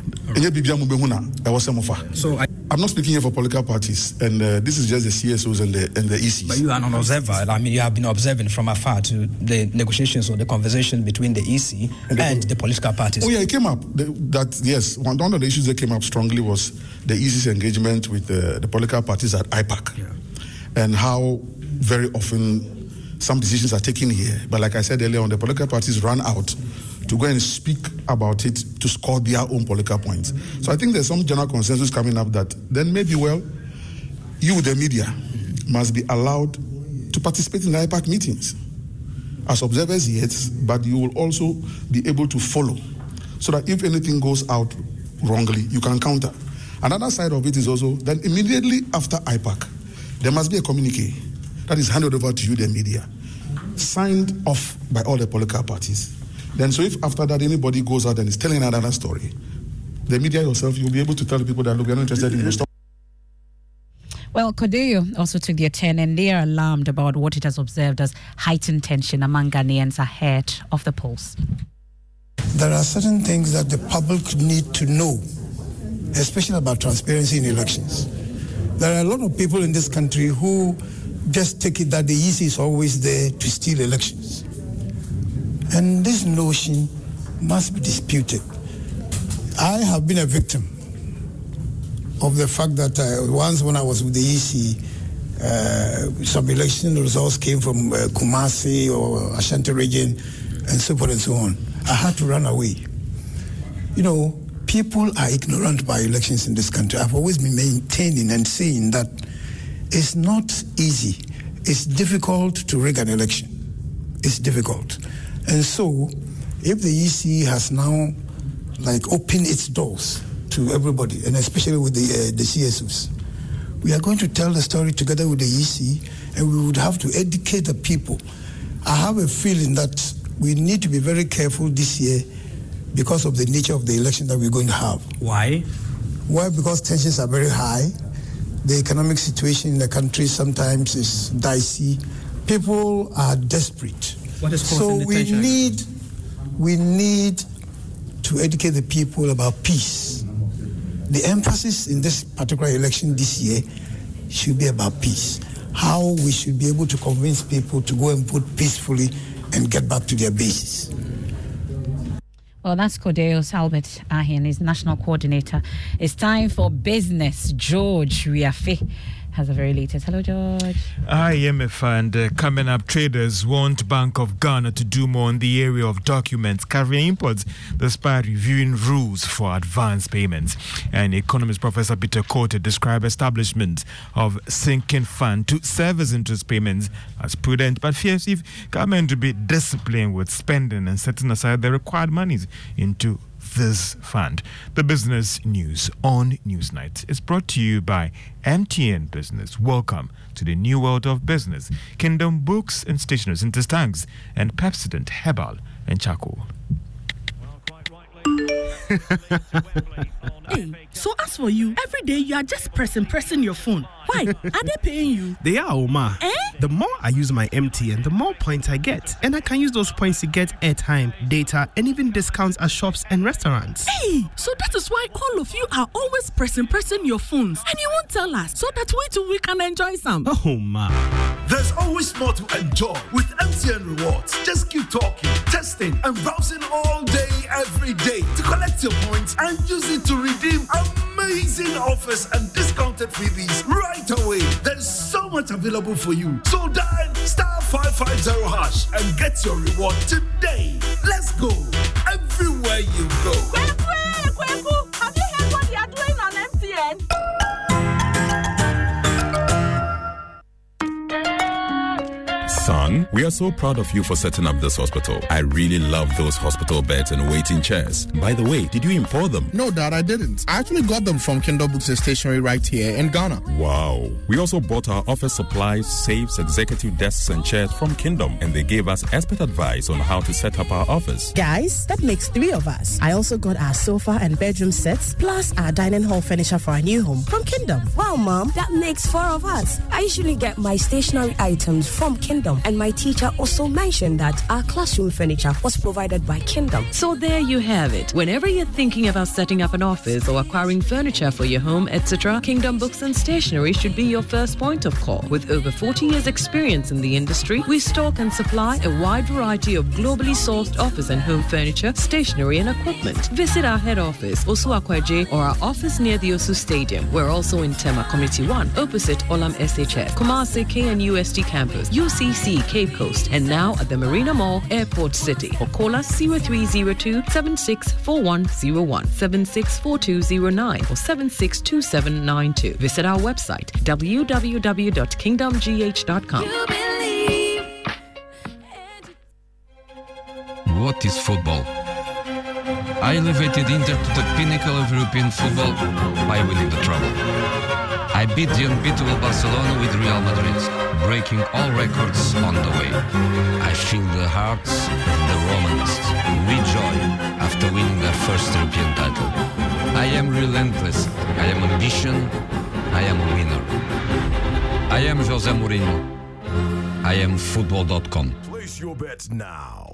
So I'm not speaking here for political parties, and this is just the CSOs and the ECs. But you are an observer. I mean, you have been observing from afar to the negotiations or the conversation between the EC and the political parties. Oh yeah, it came up yes, one of the issues that came up strongly was the EC's engagement with the political parties at IPAC, and how very often some decisions are taken here. But like I said earlier on, the political parties run out to go and speak about it to score their own political points. So I think there's some general consensus coming up that then maybe, you, the media, must be allowed to participate in the IPAC meetings as observers, yes, but you will also be able to follow so that if anything goes out wrongly, you can counter. Another side of it is also that immediately after IPAC, there must be a communique that is handed over to you, the media, signed off by all the political parties. Then, so if after that anybody goes out and is telling another story, the media yourself, you'll be able to tell the people that, look, we're not interested in your story. Well, CODEO also took their turn, and they are alarmed about what it has observed as heightened tension among Ghanaians ahead of the polls. There are certain things that the public need to know, especially about transparency in elections. There are a lot of people in this country who just take it that the EC is always there to steal elections. And this notion must be disputed. I have been a victim of the fact that once when I was with the EC, some election results came from Kumasi or Ashanti region and so forth and so on. I had to run away. You know, people are ignorant by elections in this country. I've always been maintaining and saying that it's not easy. It's difficult to rig an election. It's difficult. And so, if the EC has now, opened its doors to everybody, and especially with the CSOs, we are going to tell the story together with the EC, and we would have to educate the people. I have a feeling that we need to be very careful this year because of the nature of the election that we're going to have. Why? Why? Because tensions are very high. The economic situation in the country sometimes is dicey. People are desperate. What is causing the tension? we need to educate the people about peace. The emphasis in this particular election this year should be about peace. How we should be able to convince people to go and vote peacefully and get back to their bases. Well, that's CODEO's Albert Ahin, his national coordinator. It's time for business. George Riafe has a very latest. Hello, George. IMF and coming up, traders want Bank of Ghana to do more in the area of documents covering imports, despite reviewing rules for advance payments. And economist Professor Peter Kote described establishment of sinking fund to service interest payments as prudent, but fears if government to be disciplined with spending and setting aside the required monies into this fund. The business news on Newsnight is brought to you by MTN Business. Welcome to the new world of business. Kingdom Books and Stationers in Tangs and Pepsodent Herbal and Charcoal. Hey, so as for you, every day you are just pressing your phone. Why? Are they paying you? They are, Oma. The more I use my MTN, the more points I get. And I can use those points to get airtime, data, and even discounts at shops and restaurants. Hey, so that is why all of you are always pressing your phones. And you won't tell us, so that we can enjoy some. Oh, ma. There's always more to enjoy with MTN Rewards. Just keep talking, testing, and browsing all day, every day to collect your points and use it to redeem amazing offers and discounted freebies right away. There's so much available for you. So dial *550# and get your reward today. Let's go. Everywhere you go. Kweku, have you heard what they are doing on MTN? Son, we are so proud of you for setting up this hospital. I really love those hospital beds and waiting chairs. By the way, did you import them? No, Dad, I didn't. I actually got them from Kingdom Books and Stationery right here in Ghana. Wow. We also bought our office supplies, safes, executive desks and chairs from Kingdom, and they gave us expert advice on how to set up our office. Guys, that makes 3 of us. I also got our sofa and bedroom sets, plus our dining hall furniture for our new home from Kingdom. Wow, Mom, that makes 4 of us. I usually get my stationery items from Kingdom and my tea teacher also mentioned that our classroom furniture was provided by Kingdom. So there you have it. Whenever you're thinking about setting up an office or acquiring furniture for your home, etc., Kingdom Books and Stationery should be your first point of call. With over 40 years experience in the industry, we stock and supply a wide variety of globally sourced office and home furniture, stationery and equipment. Visit our head office, Osu Akwaje, or our office near the Osu Stadium. We're also in Tema Community 1, opposite Olam SHS, Kumasi KNUST campus, UCC Cape Coast, and now at the Marina Mall, Airport City. Or call us 0302 764101, 764209, or 762792. Visit our website www.kingdomgh.com. What is football? I elevated Inter to the pinnacle of European football by winning the treble. I beat the unbeatable Barcelona with Real Madrid, breaking all records on the way. I feel the hearts of the Romans with joy after winning their first European title. I am relentless. I am ambition. I am a winner. I am Jose Mourinho. I am football.com. Place your bets now.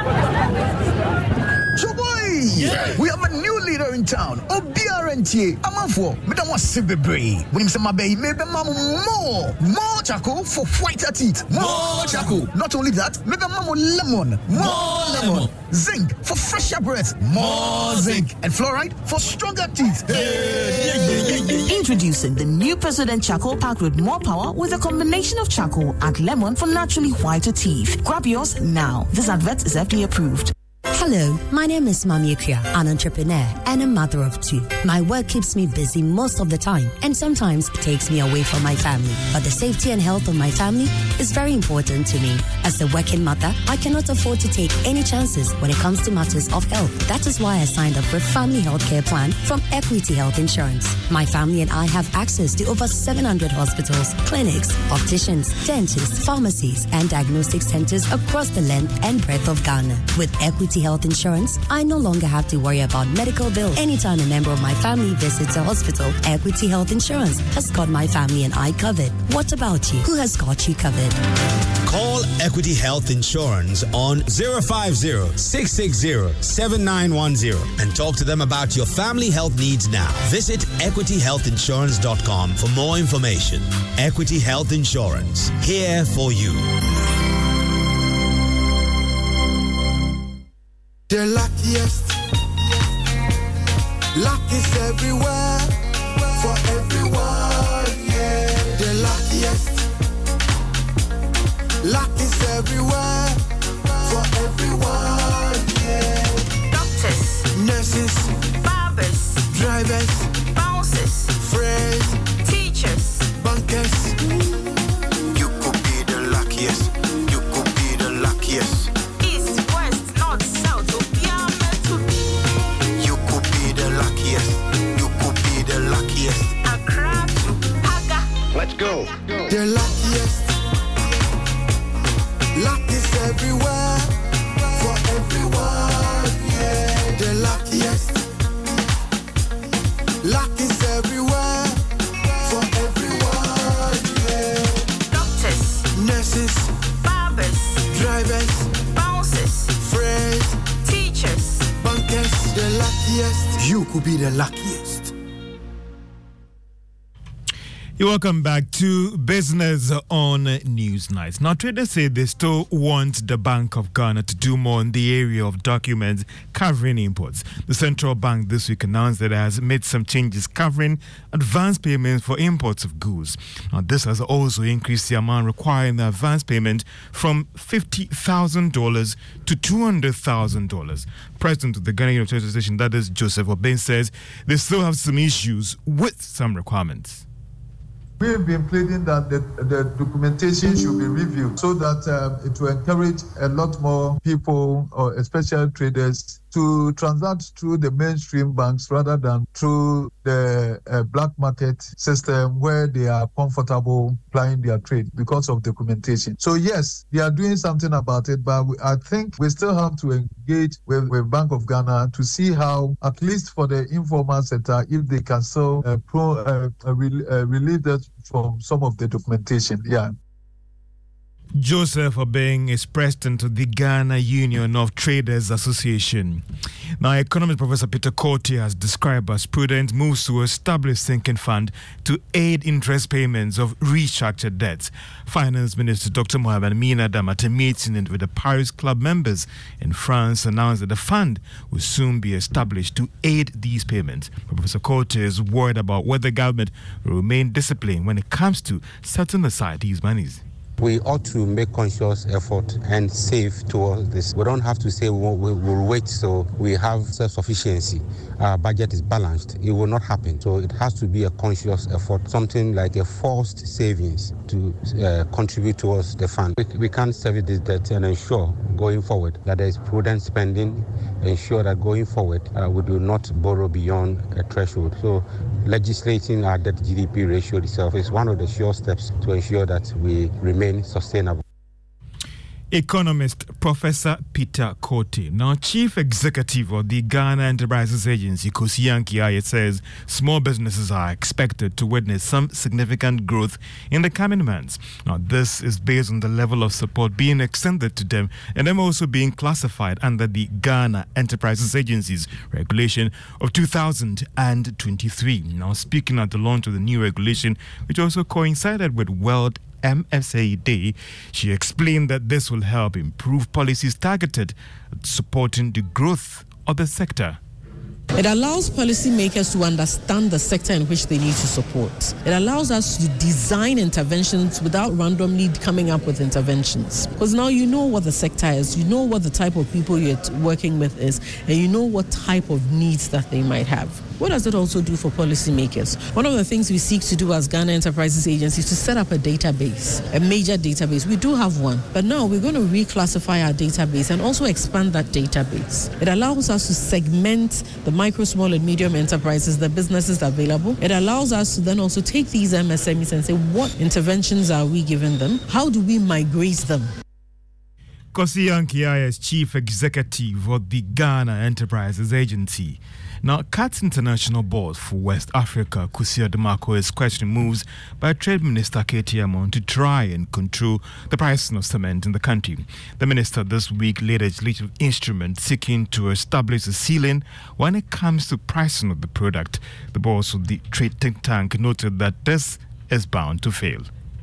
Choboy! Yeah. We have a new leader in town. Obiarenti. Amanfo. Madam was Sibebre. When him say my baby, maybe mamu more charcoal for whiter teeth. More charcoal. Not only that, maybe mamu lemon. More lemon. Zinc for fresher breath. More zinc. And fluoride for stronger teeth. Introducing the new President Charcoal Pack with more power with a combination of charcoal and lemon for naturally whiter teeth. Grab yours now. This advert is FDA approved. Hello, my name is Mami Akuya, an entrepreneur and a mother of two. My work keeps me busy most of the time, and sometimes it takes me away from my family. But the safety and health of my family is very important to me. As a working mother, I cannot afford to take any chances when it comes to matters of health. That is why I signed up for a family health care plan from Equity Health Insurance. My family and I have access to over 700 hospitals, clinics, opticians, dentists, pharmacies, and diagnostic centers across the length and breadth of Ghana. With Equity Health Insurance, I no longer have to worry about medical bills. Anytime a member of my family visits a hospital, Equity Health Insurance has got my family and I covered. What about you? Who has got you covered? Call Equity Health Insurance on 050-660-7910 and talk to them about your family health needs now. Visit equityhealthinsurance.com for more information. Equity Health Insurance, here for you. The luckiest. Luck is everywhere, for everyone, yeah. The luckiest. Luck is everywhere, for everyone, yeah. Doctors, nurses, barbers, drivers, bouncers, friends, teachers, bankers. You could be the luckiest. You could be the luckiest. Let's go. The luckiest. Luck is everywhere, for everyone, yeah. The luckiest. Luck is everywhere, for everyone, yeah. Doctors, nurses, barbers, drivers, bouncers, friends, teachers, bankers. The luckiest. You could be the luckiest. You're welcome back to Business on Newsnight. Now, traders say they still want the Bank of Ghana to do more in the area of documents covering imports. The central bank this week announced that it has made some changes covering advance payments for imports of goods. Now, this has also increased the amount requiring the advance payment from $50,000 to $200,000. President of the Ghana Union Association, that is Joseph Obeng, says they still have some issues with some requirements. We've been pleading that the documentation should be reviewed so that it will encourage a lot more people, or especially traders, to transact through the mainstream banks rather than through the black market system where they are comfortable plying their trade because of documentation. So yes, they are doing something about it, but I think we still have to engage with Bank of Ghana to see how, at least for the informal sector, if they can still relieve that from some of the documentation. Yeah. Joseph Obeng is president of the Ghana Union of Traders Association. Now, economist Professor Peter Korte has described as prudent moves to establish sinking fund to aid interest payments of restructured debts. Finance Minister Dr. Mohamed Mina Dam, at a meeting with the Paris Club members in France, announced that the fund will soon be established to aid these payments. Professor Korte is worried about whether the government will remain disciplined when it comes to setting aside these monies. We ought to make conscious effort and save towards this. We don't have to say we'll wait so we have self-sufficiency. Our budget is balanced. It will not happen. So it has to be a conscious effort, something like a forced savings to contribute towards the fund. We can't service this debt and ensure going forward that there is prudent spending, ensure that going forward we do not borrow beyond a threshold. So legislating our debt GDP ratio itself is one of the sure steps to ensure that we remain sustainable. Economist Professor Peter Korte, now Chief Executive of the Ghana Enterprises Agency, Kosi Yankee, says small businesses are expected to witness some significant growth in the coming months. Now, this is based on the level of support being extended to them and them also being classified under the Ghana Enterprises Agency's regulation of 2023. Now, speaking at the launch of the new regulation, which also coincided with World MSA Day, she explained that this will help improve policies targeted at supporting the growth of the sector. It allows policymakers to understand the sector in which they need to support. It allows us to design interventions without randomly coming up with interventions. Because now you know what the sector is, you know what the type of people you're working with is, and you know what type of needs that they might have. What does it also do for policymakers? One of the things we seek to do as Ghana Enterprises Agency is to set up a database, a major database. We do have one, but now we're going to reclassify our database and also expand that database. It allows us to segment the micro, small and medium enterprises, the businesses available. It allows us to then also take these MSMEs and say, what interventions are we giving them? How do we migrate them? Kosi Yankee is Chief Executive of the Ghana Enterprises Agency. Now, CATS International Board for West Africa, Kusia Demarco, is questioning moves by Trade Minister Katie Amon to try and control the pricing of cement in the country. The minister this week laid a legislative instrument seeking to establish a ceiling when it comes to pricing of the product. The boss of the trade think tank noted that this is bound to fail.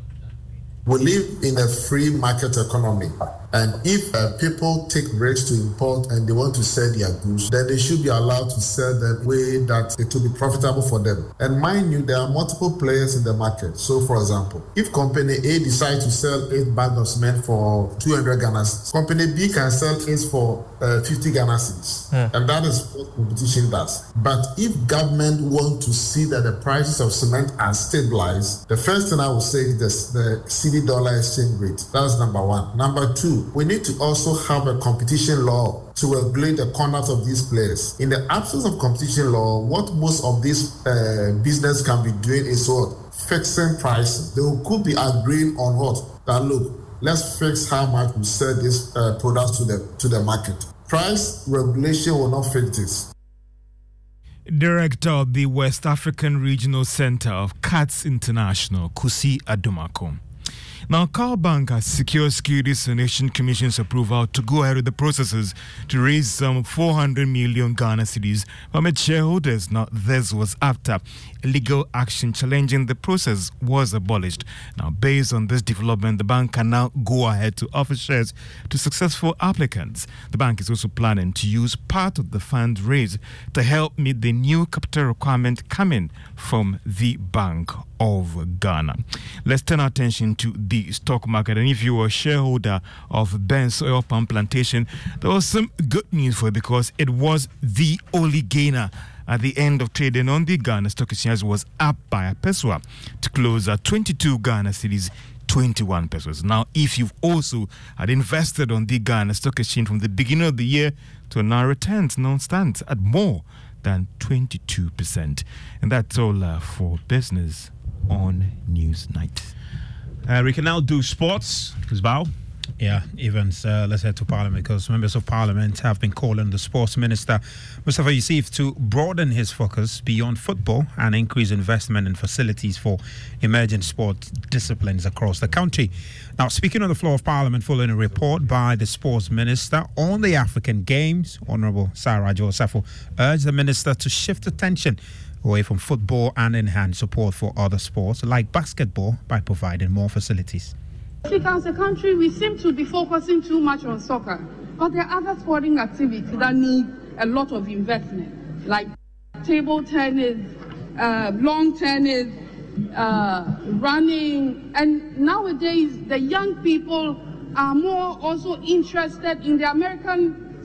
We live in a free market economy, and if people take risks to import and they want to sell their goods, then they should be allowed to sell them way that it will be profitable for them. And mind you, there are multiple players in the market. So, for example, if company A decides to sell 8 bags of cement for 200 Ghana cedis, company B can sell it for 50 Ghana cedis, and that is what competition does. But if government want to see that the prices of cement are stabilized, the first thing I would say is the CD-dollar exchange rate. That's number one. Number two, we need to also have a competition law to regulate the conduct of these players. In the absence of competition law, what most of these business can be doing is what? Fixing prices. They could be agreeing on what? That look, let's fix how much we sell these products to the market. Price regulation will not fix this. Director of the West African Regional Center of CATS International, Kusi Adomako. Now, Carl Bank has secured Securities and Exchange Commission's approval to go ahead with the processes to raise some 400 million Ghana cedis from its shareholders. Now, this was after legal action challenging the process was abolished. Now, based on this development, the bank can now go ahead to offer shares to successful applicants. The bank is also planning to use part of the fund raised to help meet the new capital requirement coming from the Bank of Ghana. Let's turn our attention to the stock market. And if you were a shareholder of Ben's Oil Palm Plantation, there was some good news for you because it was the only gainer at the end of trading on the Ghana Stock Exchange. Was up by a peso to close at 22 Ghana cedis, 21 pesos. Now, if you've also had invested on the Ghana Stock Exchange from the beginning of the year to now, returns now stands at more than 22%. And that's all for business on Newsnight. We can now do sports. Bow. Yeah, Evans, let's head to Parliament because members of Parliament have been calling the Sports Minister, Mustafa Yusuf, to broaden his focus beyond football and increase investment in facilities for emerging sport disciplines across the country. Now, speaking on the floor of Parliament following a report by the Sports Minister on the African Games, Honourable Sarah Adjo-Osafo urged the Minister to shift attention away from football and enhance support for other sports like basketball by providing more facilities. As a country, we seem to be focusing too much on soccer, but there are other sporting activities that need a lot of investment, like table tennis, lawn tennis, running, and nowadays the young people are more also interested in the American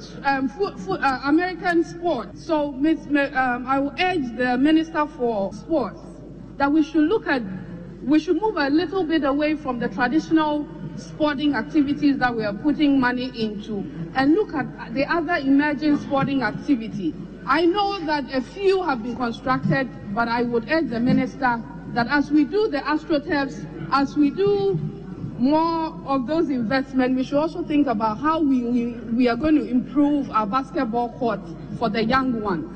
sport. So I will urge the Minister for Sports that we should move a little bit away from the traditional sporting activities that we are putting money into and look at the other emerging sporting activity. I know that a few have been constructed, but I would urge the Minister that as we do the AstroTurfs, as we do more of those investments, we should also think about how we are going to improve our basketball court for the young ones.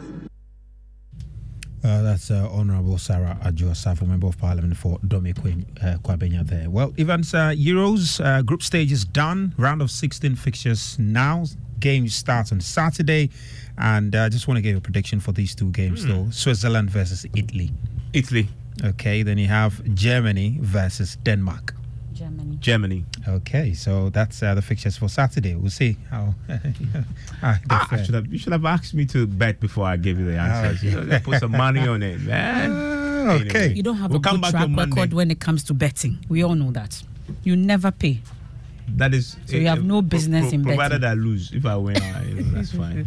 That's Honourable Sarah Adjo-Osafo, Member of Parliament for Dome Kwabenya there. Well, Evans, Euros group stage is done. Round of 16 fixtures now. Game starts on Saturday. And I just want to give a prediction for these two games, though. Switzerland versus Italy. Italy. Okay, then you have Germany versus Denmark. Germany. Okay, so that's the fixtures for Saturday. We'll see how. You should have asked me to bet before I gave you the answers. Put some money on it, man. Okay. Anyway, You don't have a good track record when it comes to betting. We all know that. You never pay. That is. So you have no business in betting. Provided I lose. If I win, that's fine.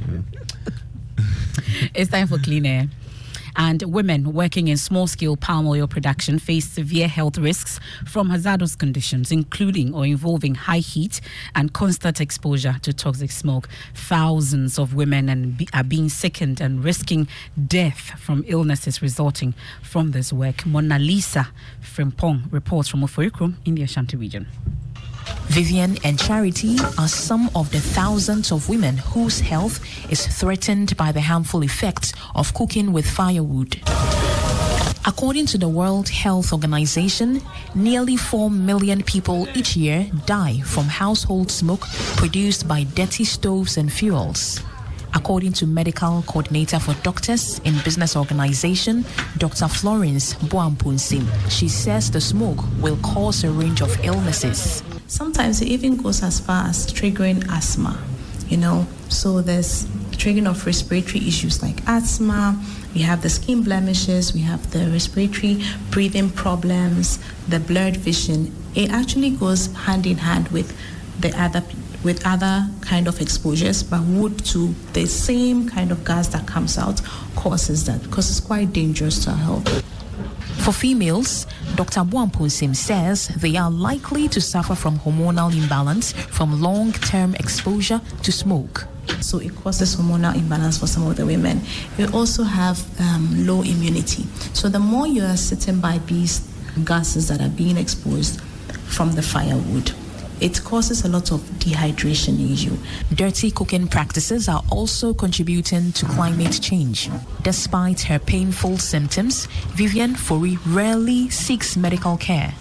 It's time for Clean Air. And women working in small-scale palm oil production face severe health risks from hazardous conditions, including or involving high heat and constant exposure to toxic smoke. Thousands of women are being sickened and risking death from illnesses resulting from this work. Mona Lisa Frimpong reports from Oforikrom in the Ashanti region. Vivian and Charity are some of the thousands of women whose health is threatened by the harmful effects of cooking with firewood. According to the World Health Organization, nearly 4 million people each year die from household smoke produced by dirty stoves and fuels. According to Medical Coordinator for Doctors in Business Organization, Dr. Florence Boampunsim, she says the smoke will cause a range of illnesses. Sometimes it even goes as far as triggering asthma, so there's triggering of respiratory issues like asthma, we have the skin blemishes, we have the respiratory breathing problems, the blurred vision. It actually goes hand in hand with other kind of exposures, but wood to the same kind of gas that comes out causes that, because it's quite dangerous to our health. For females, Dr. Boampunsim says they are likely to suffer from hormonal imbalance from long-term exposure to smoke. So it causes hormonal imbalance for some of the women. We also have low immunity. So the more you are sitting by these gases that are being exposed from the firewood, it causes a lot of dehydration issue. Dirty cooking practices are also contributing to climate change. Despite her painful symptoms, Vivian Fori rarely seeks medical care.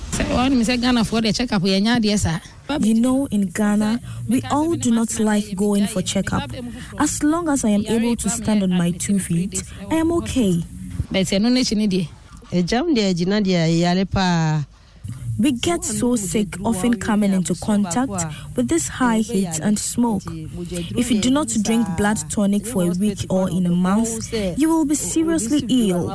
You know, in Ghana, we all do not like going for checkup. As long as I am able to stand on my 2 feet, I am okay. We get so sick, often coming into contact with this high heat and smoke. If you do not drink blood tonic for a week or in a month, you will be seriously ill.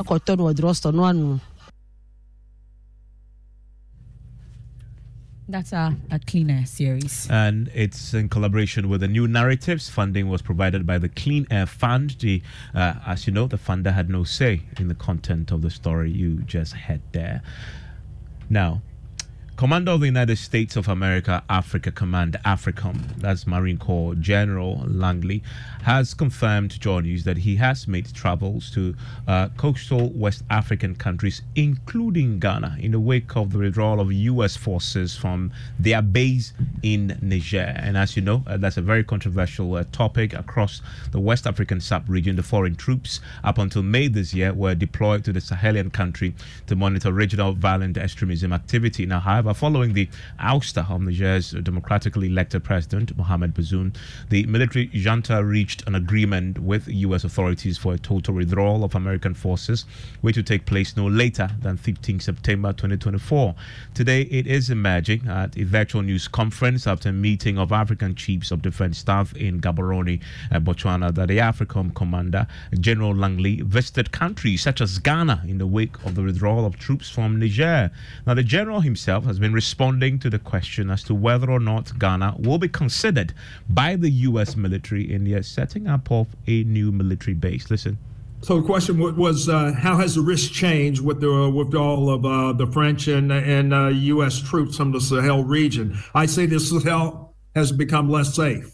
That's a Clean Air series. And it's in collaboration with the New Narratives. Funding was provided by the Clean Air Fund. As you know, the funder had no say in the content of the story you just heard there. Now, Commander of the United States of America, Africa Command, AFRICOM, that's Marine Corps General Langley, has confirmed to Joy News that he has made travels to coastal West African countries, including Ghana, in the wake of the withdrawal of U.S. forces from their base in Niger. And as you know, that's a very controversial topic across the West African sub-region. The foreign troops, up until May this year, were deployed to the Sahelian country to monitor regional violent extremism activity. Now, however, following the ouster of Niger's democratically elected president, Mohamed Bazoum, the military junta reached an agreement with U.S. authorities for a total withdrawal of American forces, which will take place no later than 15 September 2024. Today, it is emerging at a virtual news conference after a meeting of African chiefs of defense staff in Gaborone, Botswana, that the AFRICOM commander, General Langley, visited countries such as Ghana in the wake of the withdrawal of troops from Niger. Now, the general himself has been responding to the question as to whether or not Ghana will be considered by the U.S. military in the setting up of a new military base. Listen. So the question was, how has the risk changed with the withdrawal of the French and U.S. troops from the Sahel region? I say the Sahel has become less safe.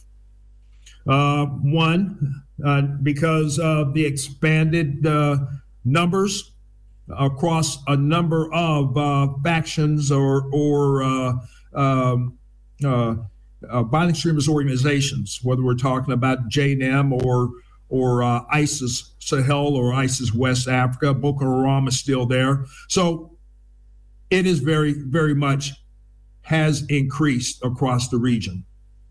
One, because of the expanded numbers across a number of factions or violent extremist organizations, whether we're talking about JNM or ISIS Sahel or ISIS West Africa. Boko Haram is still there. So it is very, very much has increased across the region.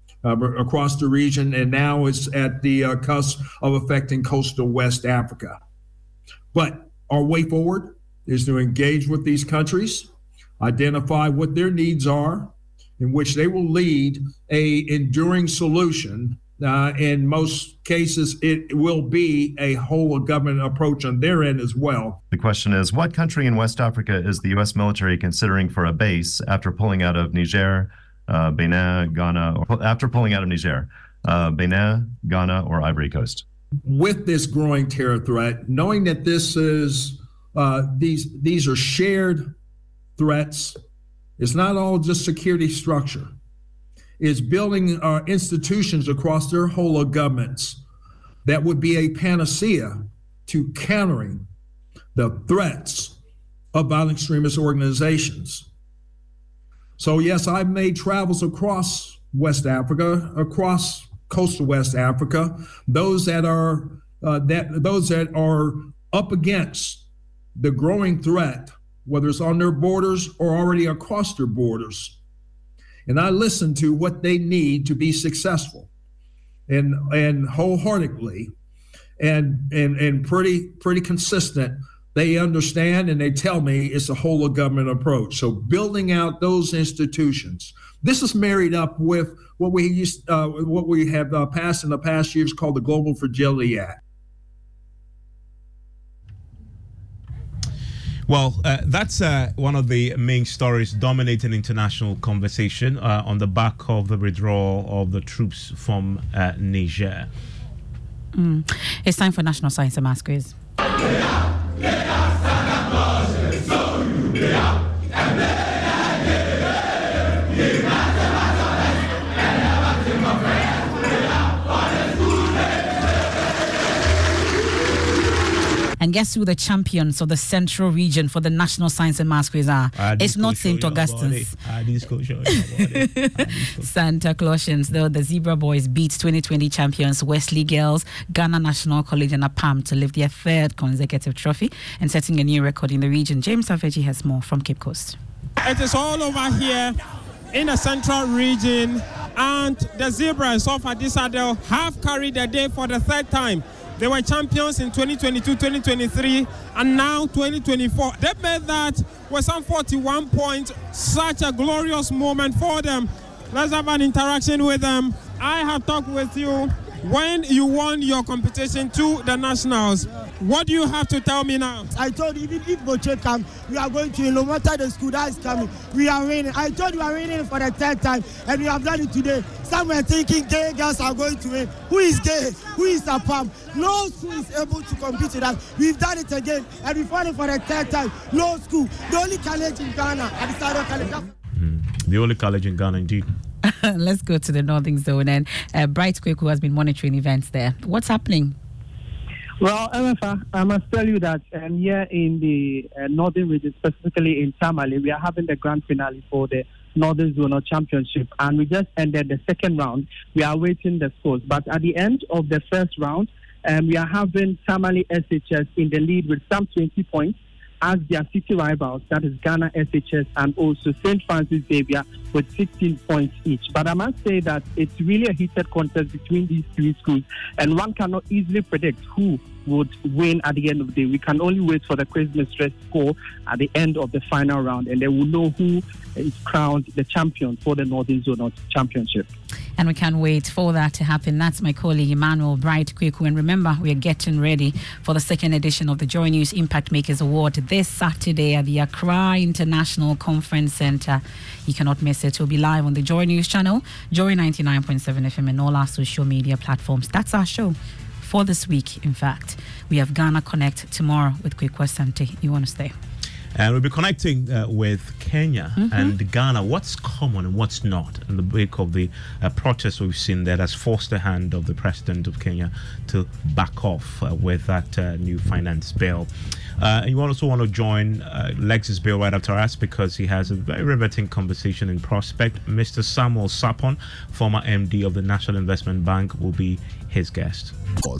And now it's at the cusp of affecting coastal West Africa. But our way forward is to engage with these countries, identify what their needs are, in which they will lead a enduring solution. In most cases, it will be a whole of government approach on their end as well. The question is, what country in West Africa is the U.S. military considering for a base after pulling out of Niger, Benin, Ghana, or after pulling out of Niger, Benin, Ghana, or Ivory Coast? With this growing terror threat, knowing that this is these are shared threats, it's not all just security structure. It's building our institutions across their whole of governments that would be a panacea to countering the threats of violent extremist organizations. So yes, I've made travels across West Africa, across coastal West Africa, those that are up against the growing threat, whether it's on their borders or already across their borders. And I listen to what they need to be successful, and wholeheartedly and pretty consistent. They understand and they tell me it's a whole of government approach. So building out those institutions. This is married up with what we have passed in the past years called the Global Fragility Act. Well, that's one of the main stories dominating international conversation on the back of the withdrawal of the troops from Niger. It's time for National Science and Maths Quiz. And guess who the champions of the Central Region for the National Science and Maths Quiz are? It's not St. Augustine's. Santa Clausians, though. The Zebra Boys beat 2020 champions Wesley Girls, Ghana National College and APAM to lift their third consecutive trophy and setting a new record in the region. James Aveji has more from Cape Coast. It is all over here in the Central Region, and the Zebras of Addis Adel have carried the day for the third time. They were champions in 2022, 2023, and now 2024. They made that with some 41 points. Such a glorious moment for them. Let's have an interaction with them. I have talked with you when you won your competition to the Nationals. What do you have to tell me now? I told you, if Boche comes, we are going to, no matter the school that is coming, we are winning. I told you we are winning for the third time, and we have done it today. Some were thinking gay girls are going to win. Who is gay? Who is a pump? No school is able to compete with us. We've done it again, and we won it for the third time. No school. The only college in Ghana, Addis Ababa College. The only college in Ghana, indeed. Let's go to the Northern Zone. And Bright Kweku has been monitoring events there. What's happening? Well, MFA, I must tell you that here in the Northern region, specifically in Tamale, we are having the grand finale for the Northern Zonal Championship, and we just ended the second round. We are awaiting the scores, but at the end of the first round, we are having Tamale SHS in the lead with some 20 points as their city rivals, that is Ghana SHS and also St. Francis Xavier with 16 points each. But I must say that it's really a heated contest between these three schools, and one cannot easily predict who would win at the end of the day. We can only wait for the Christmas stress score at the end of the final round, and then we'll know who is crowned the champion for the Northern Zonal Championship. And we can't wait for that to happen. That's my colleague Emmanuel Bright Kweku. And remember, we are getting ready for the second edition of the Joy News Impact Makers Award this Saturday at the Accra International Conference Center. You cannot miss it. We'll be live on the Joy News channel, Joy 99.7 FM, and all our social media platforms. That's our show for this week. In fact, we have Ghana Connect tomorrow with Kweku Asante. You want to stay? And we'll be connecting with Kenya and Ghana. What's common and what's not in the wake of the protests we've seen that has forced the hand of the president of Kenya to back off with that new finance bill. You also want to join Lex's bill right after us because he has a very riveting conversation in prospect. Mr. Samuel Sapon, former MD of the National Investment Bank, will be his guest.